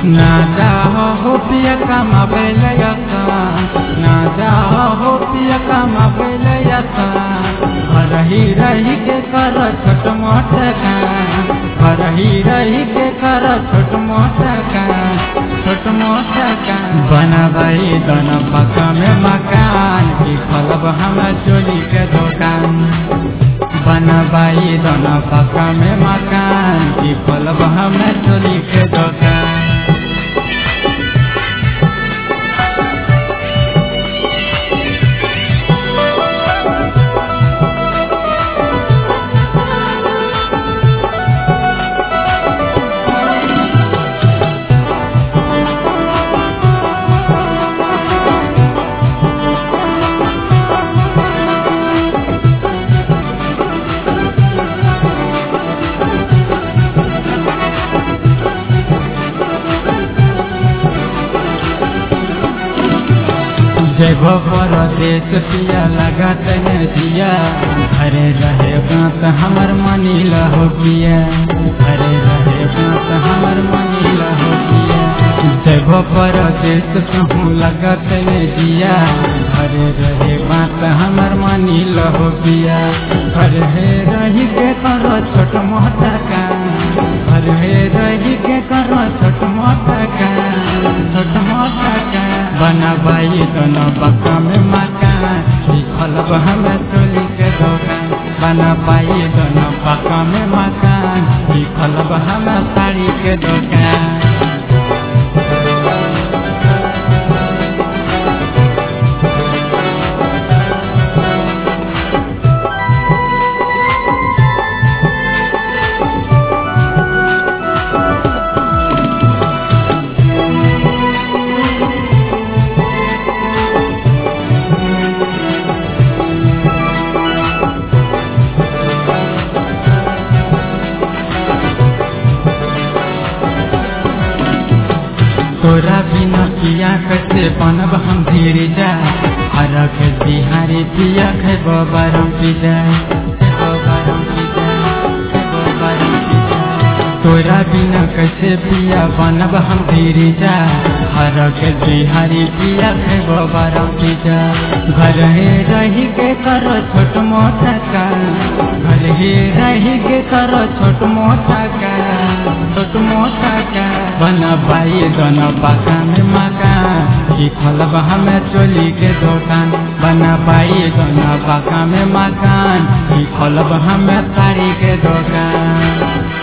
ना जाओ पिया कमा बेलयसा ना जाओ पिया कमा बेलयसा रही रही के कर छोट मोट का रही के कर छोट मोट का बनवाई दोनों पक्का में मकान की खलब हम चोली के दुकान बनवाई दोनों पक्का में मकान की खलब हम चोली के दुकान। जब परदेश पिया लगत न दिया घरे रहे बात हमर मनी लहो पिया घरे रहे बात हमर मनी लहो पिया जब परदेश कहूँ लगत न दिया घरे रहे बात हमर मनी लहो पिया घरे रही के करो छोट मोटा का घरे रही के करो छोट मोटा का बनवाई दोनों पक्का में मकान खलब हम चोली के दुकान बनवाई दोनों पक्का में मकान खलब हम साड़ी के दुकान। तोरा बिना पिया कैसे बनब हम धीरे जा हरख बिहारी पिया खेब बारम पिजा तोरा बिना कैसे पिया बनब हम धीरे जा हरख बिहारी पिया खेब बारम पिजा घर रही के करो छोट मोटा का घर रही के करो छोट मोटा का बनवाई दोनों पक्का में मकान खलब हम चोली के दुकान बनवाई दोनों पक्का में मकान खलब हम साड़ी के दुकान।